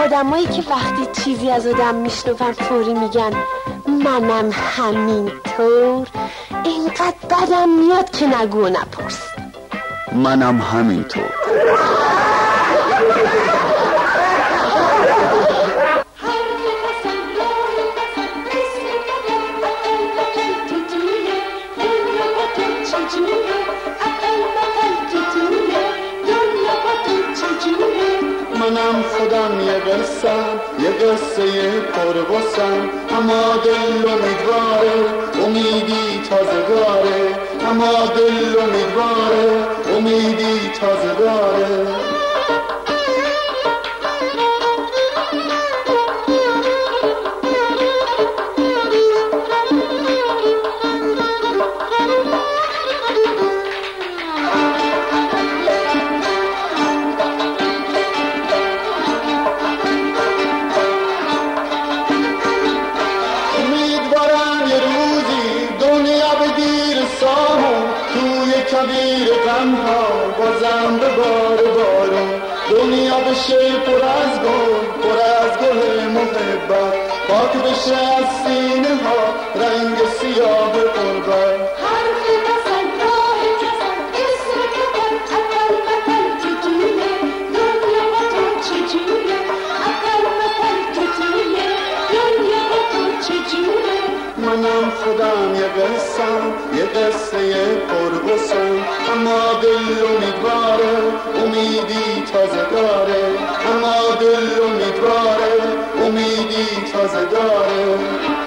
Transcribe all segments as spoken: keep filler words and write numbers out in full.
آدمایی که وقتی چیزی از آدم میشنون فوری میگن منم همینطور، اینقدر بدم میاد که نگو و نپرس. منم همینطور. منم خودم یه قصم، یه قصه پربسم، اما دل امیدواره امیدی تازه داره، اما دل امیدواره امیدی تازه داره. کبیر غمها بازم به بار بارون، دنیا بشه پر از گل، پر از گل محبت، پاک بشه از سینه ها رنگ سیاه غربت. حرف نزن راه نزن اسم کتن اقل مقل چجوره، دنیا با تو چجوره، اقل مقل چجوره، دنیا با تو چجوره. منم خودم یه قصم، یه قصه پربسم، اما دل امیدواره امیدی تازه داره، اما دل امیدواره امیدی تازه داره.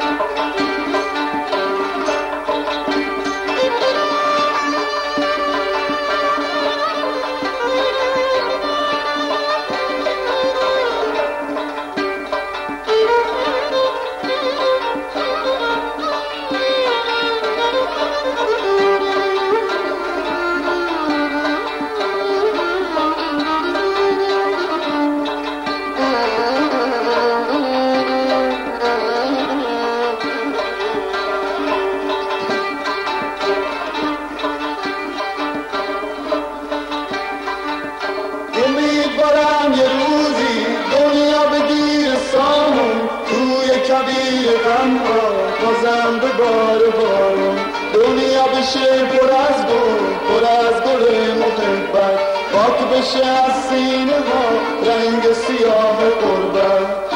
امیدوارم یه روزی دنیا بگیر سامون، توی کبیر غمها بازم به بار بارون، دنیا بشه پر از گل، پر از گل محبت، پاک بشه از سینه ها رنگ سیاه غربت.